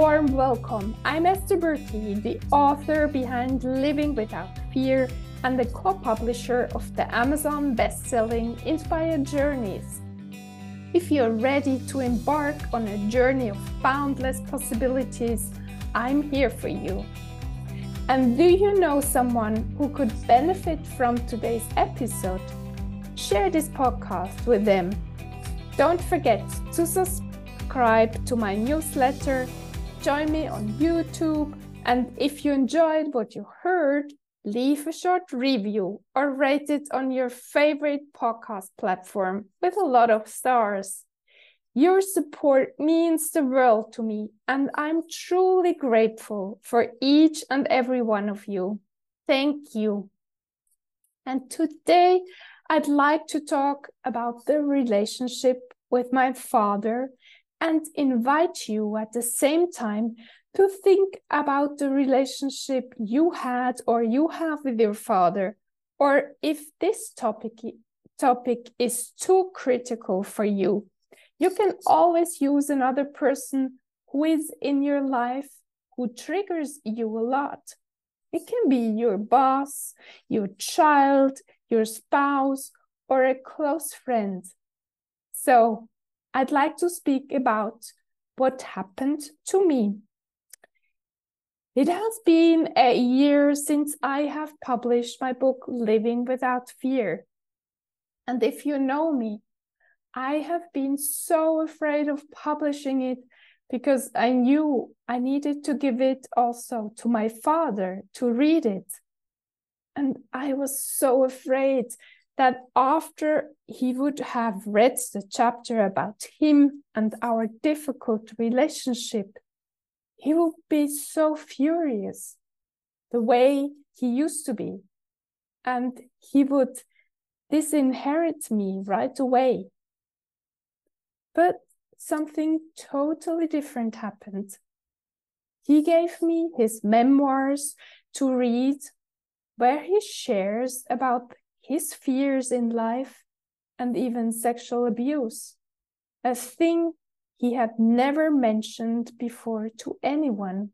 warm welcome. I'm Esther Berti, the author behind Living Without Fear and the co-publisher of the Amazon best-selling Inspired Journeys. If you're ready to embark on a journey of boundless possibilities, I'm here for you. And do you know someone who could benefit from today's episode? Share this podcast with them. Don't forget to subscribe to my newsletter, join me on YouTube, and if you enjoyed what you heard, leave a short review or rate it on your favorite podcast platform with a lot of stars. Your support means the world to me, and I'm truly grateful for each and every one of you. Thank you. And today, I'd like to talk about the relationship with my father and invite you at the same time to think about the relationship you had or you have with your father, or if this topic is too critical for you. You can always use another person who is in your life who triggers you a lot. It can be your boss, your child, your spouse, or a close friend. So, I'd like to speak about what happened to me. It has been a year since I have published my book, Living Without Fear. And if you know me, I have been so afraid of publishing it because I knew I needed to give it also to my father to read it. And I was so afraid that after he would have read the chapter about him and our difficult relationship, he would be so furious the way he used to be. And he would disinherit me right away. But something totally different happened. He gave me his memoirs to read, where he shares about his fears in life and even sexual abuse, a thing he had never mentioned before to anyone.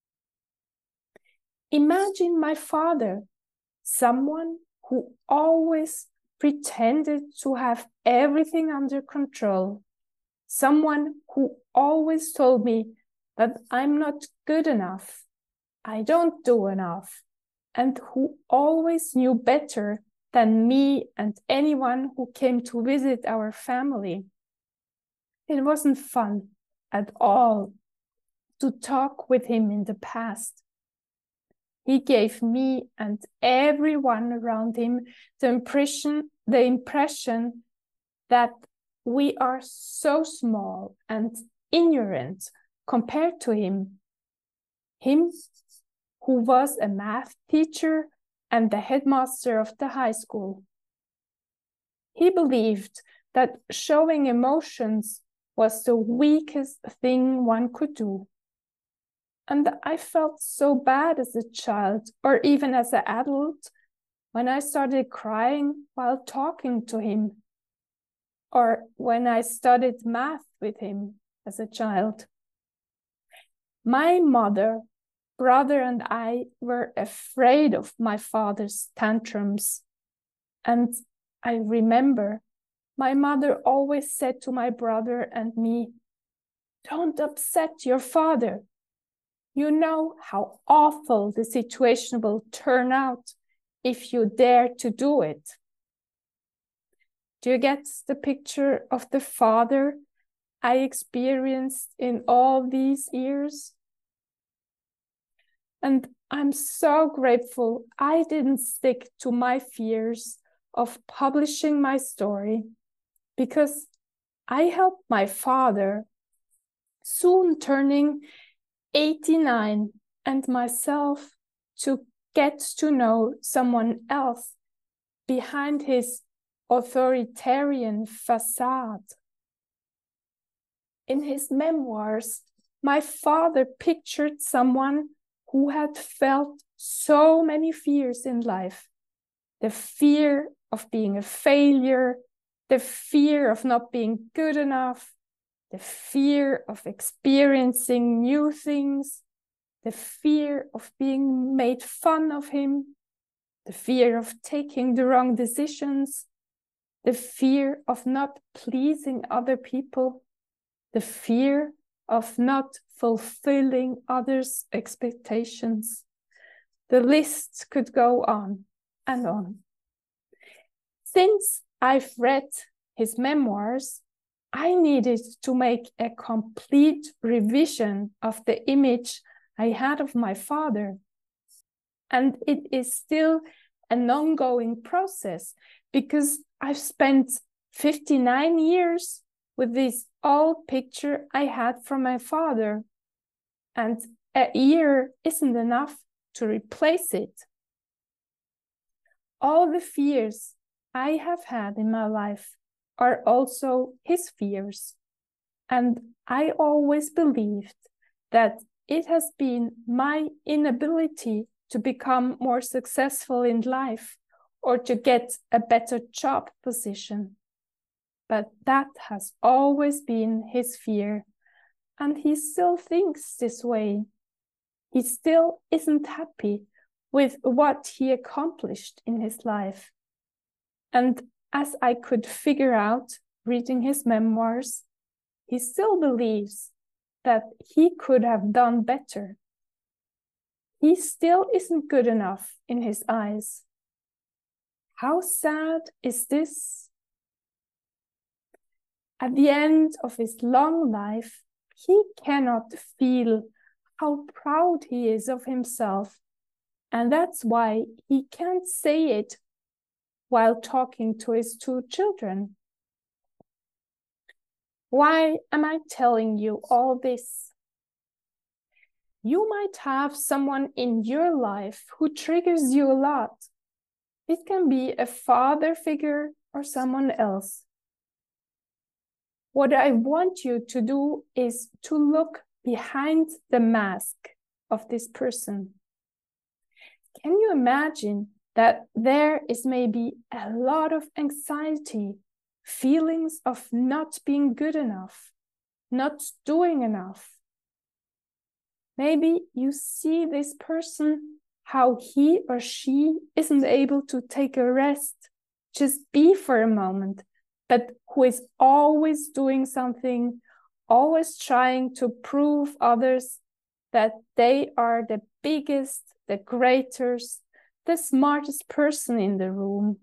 Imagine my father, someone who always pretended to have everything under control, someone who always told me that I'm not good enough, I don't do enough, and who always knew better than me and anyone who came to visit our family. It wasn't fun at all to talk with him in the past. He gave me and everyone around him the impression that we are so small and ignorant compared to him. Him who was a math teacher and the headmaster of the high school. He believed that showing emotions was the weakest thing one could do. And I felt so bad as a child, or even as an adult, when I started crying while talking to him, or when I studied math with him as a child. My mother, brother, and I were afraid of my father's tantrums. And I remember my mother always said to my brother and me, "Don't upset your father. You know how awful the situation will turn out if you dare to do it." Do you get the picture of the father I experienced in all these years? And I'm so grateful I didn't stick to my fears of publishing my story, because I helped my father, soon turning 89, and myself to get to know someone else behind his authoritarian facade. In his memoirs, my father pictured someone who had felt so many fears in life. The fear of being a failure, the fear of not being good enough, the fear of experiencing new things, the fear of being made fun of him, the fear of taking the wrong decisions, the fear of not pleasing other people, the fear of not fulfilling others' expectations. The list could go on and on. Since I've read his memoirs, I needed to make a complete revision of the image I had of my father. And it is still an ongoing process because I've spent 59 years with this old picture I had from my father. And a year isn't enough to replace it. All the fears I have had in my life are also his fears. And I always believed that it has been my inability to become more successful in life or to get a better job position. But that has always been his fear, and he still thinks this way. He still isn't happy with what he accomplished in his life. And as I could figure out reading his memoirs, he still believes that he could have done better. He still isn't good enough in his eyes. How sad is this? At the end of his long life, he cannot feel how proud he is of himself, and that's why he can't say it while talking to his two children. Why am I telling you all this? You might have someone in your life who triggers you a lot. It can be a father figure or someone else. What I want you to do is to look behind the mask of this person. Can you imagine that there is maybe a lot of anxiety, feelings of not being good enough, not doing enough? Maybe you see this person, how he or she isn't able to take a rest, just be for a moment, but who is always doing something, always trying to prove others that they are the biggest, the greatest, the smartest person in the room.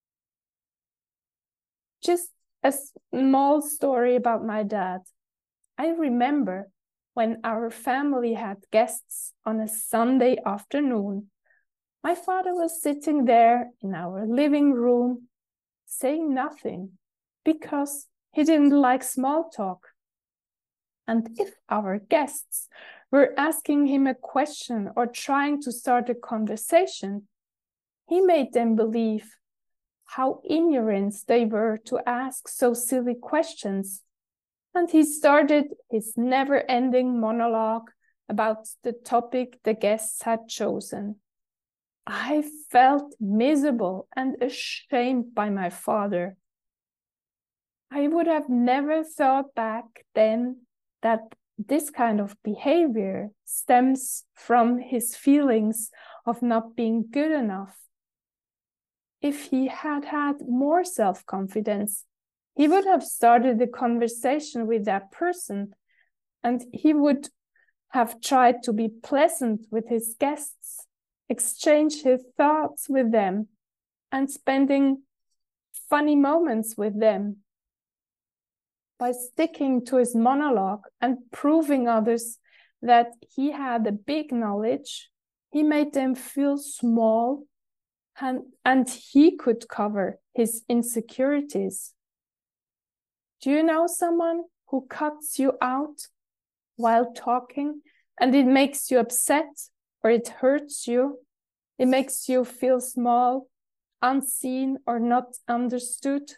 Just a small story about my dad. I remember when our family had guests on a Sunday afternoon, my father was sitting there in our living room, saying nothing, because he didn't like small talk. And if our guests were asking him a question or trying to start a conversation, he made them believe how ignorant they were to ask so silly questions. And he started his never-ending monologue about the topic the guests had chosen. I felt miserable and ashamed by my father. I would have never thought back then that this kind of behavior stems from his feelings of not being good enough. If he had had more self-confidence, he would have started a conversation with that person, and he would have tried to be pleasant with his guests, exchange his thoughts with them, and spending funny moments with them. By sticking to his monologue and proving others that he had a big knowledge, he made them feel small, and he could cover his insecurities. Do you know someone who cuts you out while talking and it makes you upset or it hurts you? It makes you feel small, unseen, or not understood?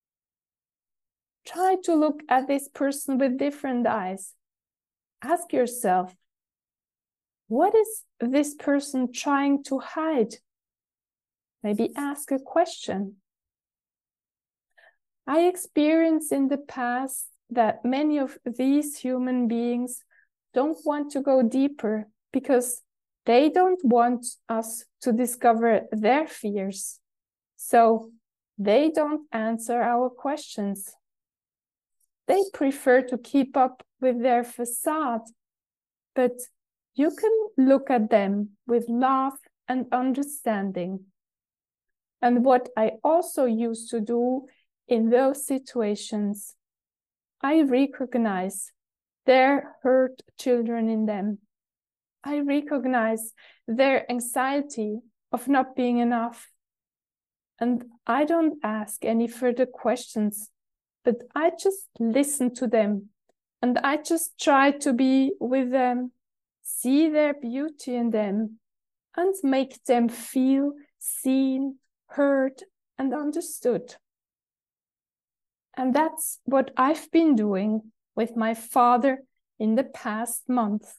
Try to look at this person with different eyes. Ask yourself, what is this person trying to hide? Maybe ask a question. I experienced in the past that many of these human beings don't want to go deeper because they don't want us to discover their fears. So they don't answer our questions. They prefer to keep up with their facade, but you can look at them with love and understanding. And what I also used to do in those situations, I recognize their hurt children in them. I recognize their anxiety of not being enough. And I don't ask any further questions, but I just listen to them. And I just try to be with them, see their beauty in them, and make them feel seen, heard, and understood. And that's what I've been doing with my father in the past month.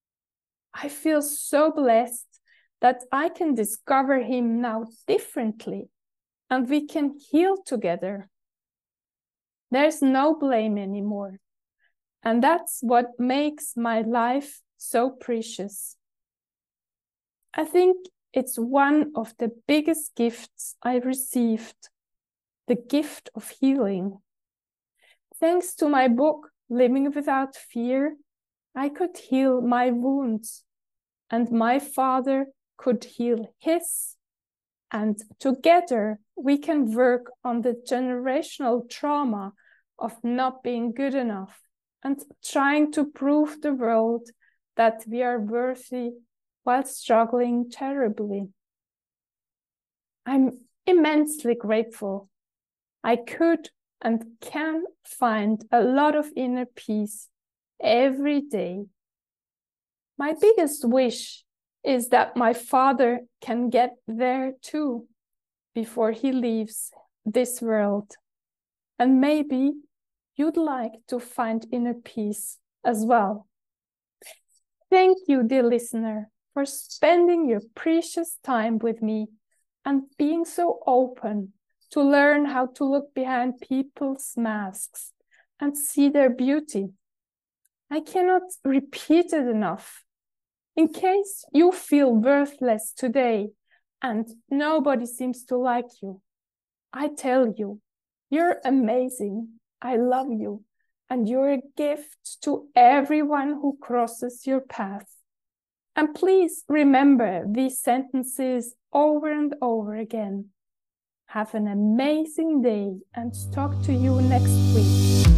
I feel so blessed that I can discover him now differently, and we can heal together. There's no blame anymore. And that's what makes my life so precious. I think it's one of the biggest gifts I received, the gift of healing. Thanks to my book, Living Without Fear, I could heal my wounds, and my father could heal his. And together we can work on the generational trauma of not being good enough and trying to prove the world that we are worthy while struggling terribly. I'm immensely grateful. I could and can find a lot of inner peace every day. My biggest wish is that my father can get there too before he leaves this world. And maybe you'd like to find inner peace as well. Thank you, dear listener, for spending your precious time with me and being so open to learn how to look behind people's masks and see their beauty. I cannot repeat it enough. In case you feel worthless today and nobody seems to like you, I tell you, you're amazing. I love you. And you're a gift to everyone who crosses your path. And please remember these sentences over and over again. Have an amazing day and talk to you next week.